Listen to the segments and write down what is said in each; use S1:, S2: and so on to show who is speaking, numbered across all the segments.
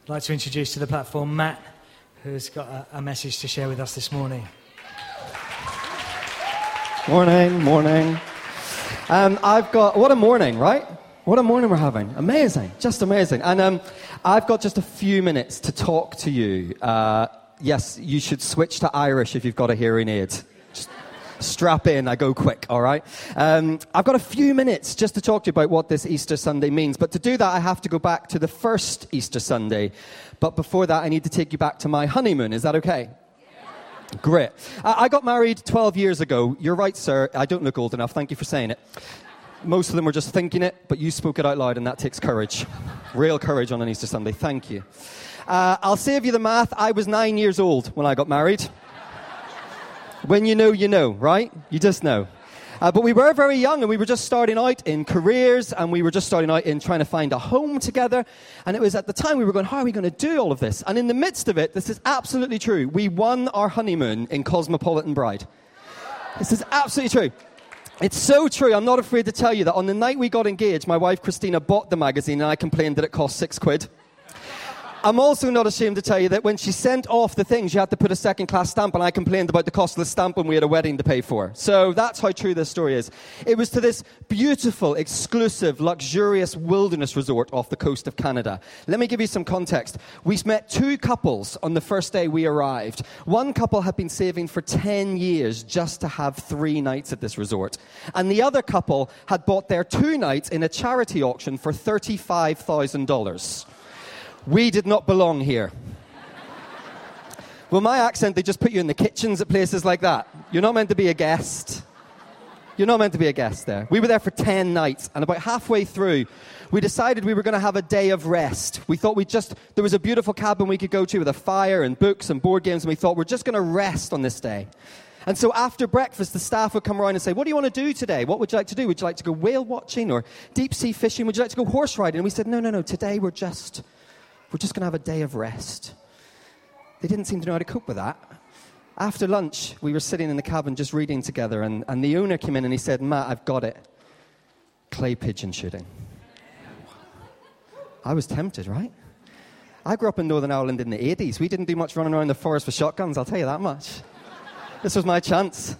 S1: I'd like to introduce to the platform Matt, who's got a message to share with us this morning.
S2: Morning. What a morning, right? What a morning we're having. Amazing, just amazing. And I've got just a few minutes to talk to you. Yes, you should switch to Irish if you've got a hearing aid. Just strap in, I go quick, all right? I've got a few minutes just to talk to you about what this Easter Sunday means. But to do that, I have to go back to the first Easter Sunday. But before that, I need to take you back to my honeymoon. Is that okay? Yeah. Great. I got married 12 years ago. You're right, sir. I don't look old enough. Thank you for saying it. Most of them were just thinking it, but you spoke it out loud, and that takes courage. Real courage on an Easter Sunday. Thank you. I'll save you the math. I was 9 years old when I got married. When you know, right? You just know. But we were very young, and we were just starting out in careers, and we were just starting out in trying to find a home together. And it was at the time we were going, how are we going to do all of this? And in the midst of it, this is absolutely true. We won our honeymoon in Cosmopolitan Bride. This is absolutely true. It's so true. I'm not afraid to tell you that on the night we got engaged, my wife Christina bought the magazine and I complained that it cost £6. I'm also not ashamed to tell you that when she sent off the things, you had to put a second-class stamp, and I complained about the cost of the stamp when we had a wedding to pay for. So that's how true this story is. It was to this beautiful, exclusive, luxurious wilderness resort off the coast of Canada. Let me give you some context. We met two couples on the first day we arrived. One couple had been saving for 10 years just to have 3 nights at this resort. And the other couple had bought their 2 nights in a charity auction for $35,000. We did not belong here. Well, my accent, they just put you in the kitchens at places like that. You're not meant to be a guest. You're not meant to be a guest there. We were there for 10 nights, and about halfway through, we decided we were going to have a day of rest. We thought there was a beautiful cabin we could go to with a fire and books and board games, and we thought we're just going to rest on this day. And so after breakfast, the staff would come around and say, what do you want to do today? What would you like to do? Would you like to go whale watching or deep sea fishing? Would you like to go horse riding? And we said, no, today we're just going to have a day of rest. They didn't seem to know how to cope with that. After lunch, we were sitting in the cabin just reading together, and the owner came in and he said, Matt, I've got it. Clay pigeon shooting. I was tempted, right? I grew up in Northern Ireland in the 80s. We didn't do much running around the forest with shotguns, I'll tell you that much. This was my chance.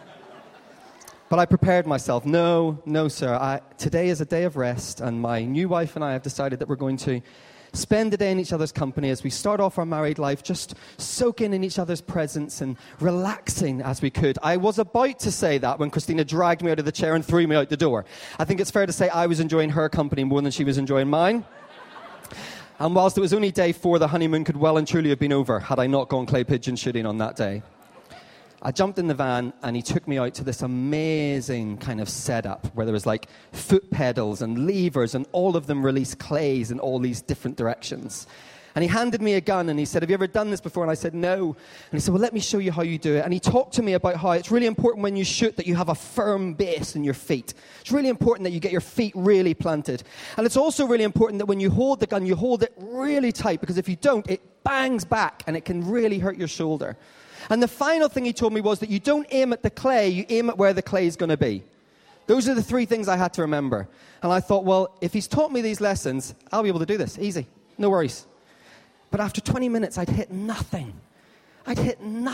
S2: But I prepared myself. No, sir. Today is a day of rest, and my new wife and I have decided that we're going to spend the day in each other's company as we start off our married life, just soaking in each other's presence and relaxing as we could. I was about to say that when Christina dragged me out of the chair and threw me out the door. I think it's fair to say I was enjoying her company more than she was enjoying mine. And whilst it was only day 4, the honeymoon could well and truly have been over had I not gone clay pigeon shooting on that day. I jumped in the van, and he took me out to this amazing kind of setup where there was like foot pedals and levers, and all of them release clays in all these different directions. And he handed me a gun, and he said, have you ever done this before? And I said, no. And he said, well, let me show you how you do it. And he talked to me about how it's really important when you shoot that you have a firm base in your feet. It's really important that you get your feet really planted. And it's also really important that when you hold the gun, you hold it really tight, because if you don't, it bangs back, and it can really hurt your shoulder. And the final thing he told me was that you don't aim at the clay, you aim at where the clay is going to be. Those are the 3 things I had to remember. And I thought, well, if he's taught me these lessons, I'll be able to do this. Easy. No worries. But after 20 minutes, I'd hit nothing. And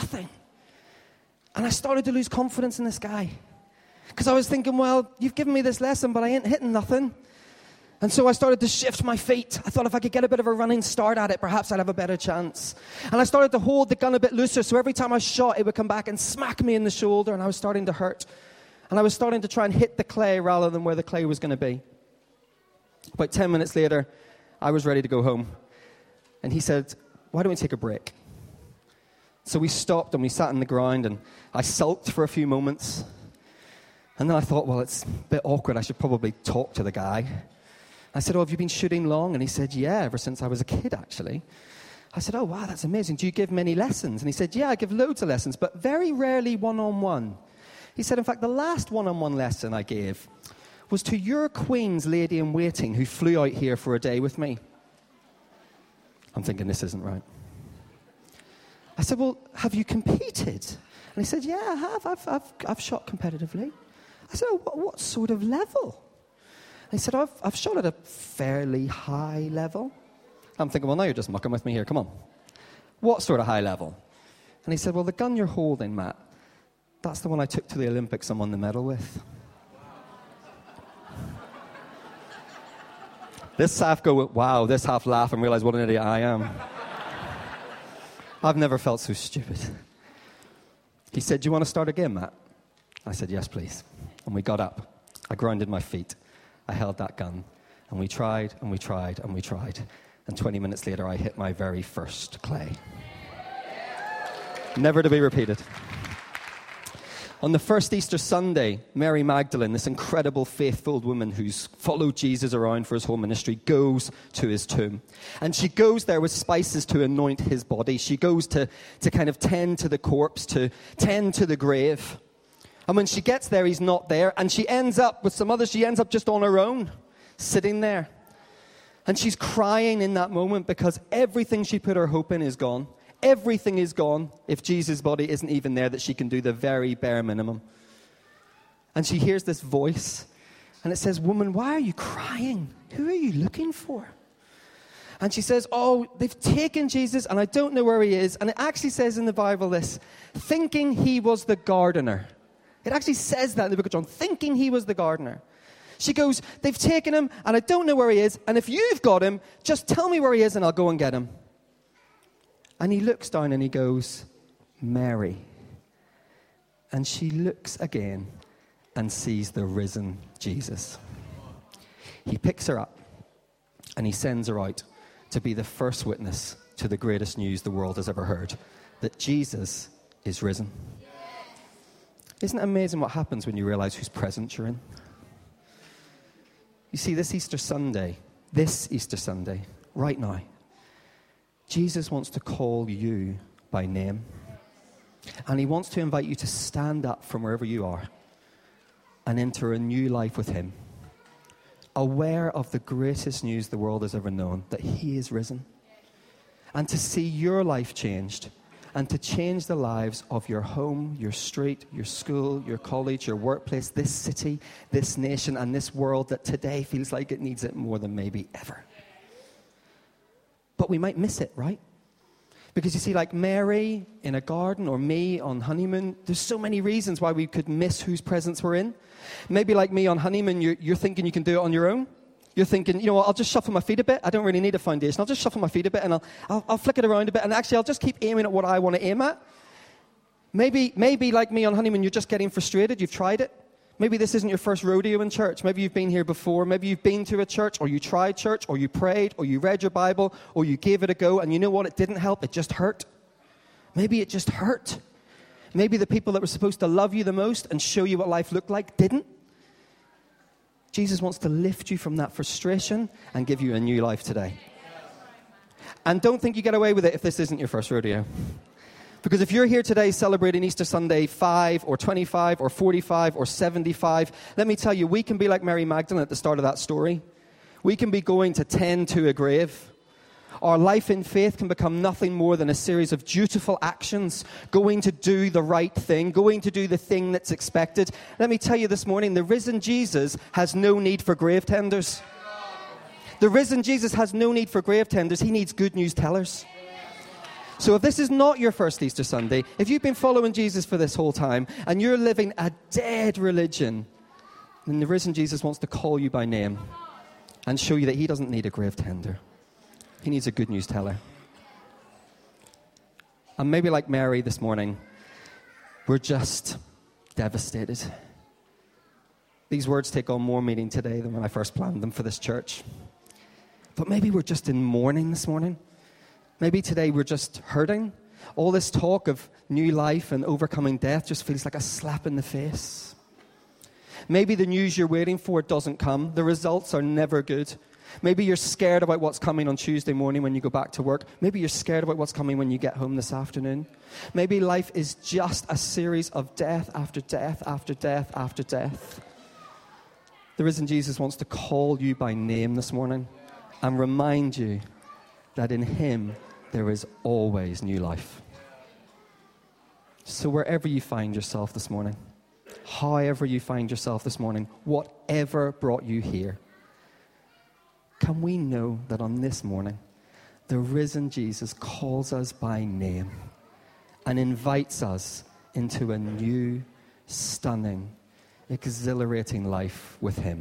S2: I started to lose confidence in this guy. Because I was thinking, well, you've given me this lesson, but I ain't hitting nothing. And so I started to shift my feet. I thought if I could get a bit of a running start at it, perhaps I'd have a better chance. And I started to hold the gun a bit looser, so every time I shot, it would come back and smack me in the shoulder, and I was starting to hurt. And I was starting to try and hit the clay rather than where the clay was going to be. About 10 minutes later, I was ready to go home. And he said, why don't we take a break? So we stopped, and we sat on the ground, and I sulked for a few moments. And then I thought, well, it's a bit awkward. I should probably talk to the guy. I said, have you been shooting long? And he said, yeah, ever since I was a kid, actually. I said, oh, wow, that's amazing. Do you give many lessons? And he said, yeah, I give loads of lessons, but very rarely one-on-one. He said, in fact, the last one-on-one lesson I gave was to your Queen's lady-in-waiting who flew out here for a day with me. I'm thinking, this isn't right. I said, well, have you competed? And he said, yeah, I have. I've shot competitively. I said, oh, what sort of level? And he said, I've shot at a fairly high level. I'm thinking, well, now you're just mucking with me here. Come on. What sort of high level? And he said, well, the gun you're holding, Matt, that's the one I took to the Olympics and won the medal with. This half go, wow, this half laugh and realize what an idiot I am. I've never felt so stupid. He said, do you want to start again, Matt? I said, yes, please. And we got up. I grounded my feet. I held that gun. And we tried, and we tried, and we tried. And 20 minutes later, I hit my very first clay. Never to be repeated. On the first Easter Sunday, Mary Magdalene, this incredible faith-filled woman who's followed Jesus around for his whole ministry, goes to his tomb. And she goes there with spices to anoint his body. She goes to kind of tend to the corpse, to tend to the grave. And when she gets there, he's not there. And she ends up with some others. She ends up just on her own, sitting there. And she's crying in that moment because everything she put her hope in is gone. Everything is gone if Jesus' body isn't even there, that she can do the very bare minimum. And she hears this voice, and it says, woman, why are you crying? Who are you looking for? And she says, oh, they've taken Jesus, and I don't know where he is. And it actually says in the Bible this, thinking he was the gardener. It actually says that in the book of John, thinking he was the gardener. She goes, they've taken him, and I don't know where he is. And if you've got him, just tell me where he is, and I'll go and get him. And he looks down and he goes, Mary. And she looks again and sees the risen Jesus. He picks her up and he sends her out to be the first witness to the greatest news the world has ever heard, that Jesus is risen. Isn't it amazing what happens when you realize whose presence you're in? You see, this Easter Sunday, right now, Jesus wants to call you by name. And he wants to invite you to stand up from wherever you are and enter a new life with him, aware of the greatest news the world has ever known, that he is risen. And to see your life changed, and to change the lives of your home, your street, your school, your college, your workplace, this city, this nation, and this world that today feels like it needs it more than maybe ever. But we might miss it, right? Because you see, like Mary in a garden or me on honeymoon, there's so many reasons why we could miss whose presence we're in. Maybe like me on honeymoon, you're thinking you can do it on your own. You're thinking, you know what, I'll just shuffle my feet a bit. I don't really need a foundation. I'll just shuffle my feet a bit and I'll flick it around a bit. And actually, I'll just keep aiming at what I want to aim at. Maybe like me on honeymoon, you're just getting frustrated. You've tried it. Maybe this isn't your first rodeo in church. Maybe you've been here before. Maybe you've been to a church, or you tried church, or you prayed, or you read your Bible, or you gave it a go, and you know what? It didn't help. It just hurt. Maybe it just hurt. Maybe the people that were supposed to love you the most and show you what life looked like didn't. Jesus wants to lift you from that frustration and give you a new life today. And don't think you get away with it if this isn't your first rodeo. Because if you're here today celebrating Easter Sunday 5 or 25 or 45 or 75, let me tell you, we can be like Mary Magdalene at the start of that story. We can be going to tend to a grave. Our life in faith can become nothing more than a series of dutiful actions, going to do the right thing, going to do the thing that's expected. Let me tell you this morning, the risen Jesus has no need for grave tenders. The risen Jesus has no need for grave tenders. He needs good news tellers. So if this is not your first Easter Sunday, if you've been following Jesus for this whole time and you're living a dead religion, then the risen Jesus wants to call you by name and show you that he doesn't need a grave tender. He needs a good news teller. And maybe like Mary this morning, we're just devastated. These words take on more meaning today than when I first planned them for this church. But maybe we're just in mourning this morning. Maybe today we're just hurting. All this talk of new life and overcoming death just feels like a slap in the face. Maybe the news you're waiting for doesn't come. The results are never good. Maybe you're scared about what's coming on Tuesday morning when you go back to work. Maybe you're scared about what's coming when you get home this afternoon. Maybe life is just a series of death after death after death after death. The risen Jesus wants to call you by name this morning and remind you that in him there is always new life. So wherever you find yourself this morning, however you find yourself this morning, whatever brought you here, can we know that on this morning, the risen Jesus calls us by name and invites us into a new, stunning, exhilarating life with him.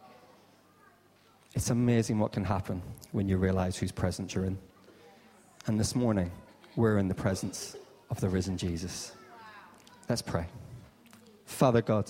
S2: It's amazing what can happen when you realize whose presence you're in. And this morning, we're in the presence of the risen Jesus. Let's pray. Father God,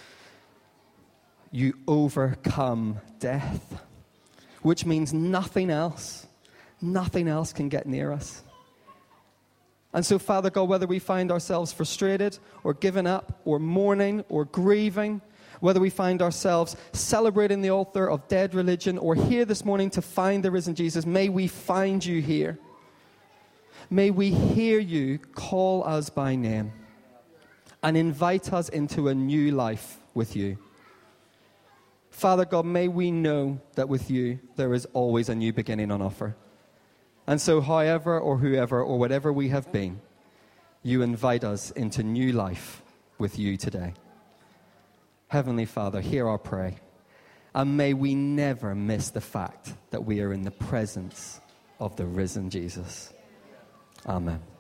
S2: you overcome death, which means nothing else can get near us. And so, Father God, whether we find ourselves frustrated or given up or mourning or grieving, whether we find ourselves celebrating the altar of dead religion or here this morning to find the risen Jesus, may we find you here. May we hear you call us by name and invite us into a new life with you. Father God, may we know that with you there is always a new beginning on offer. And so however or whoever or whatever we have been, you invite us into new life with you today. Heavenly Father, hear our prayer. And may we never miss the fact that we are in the presence of the risen Jesus. Amen.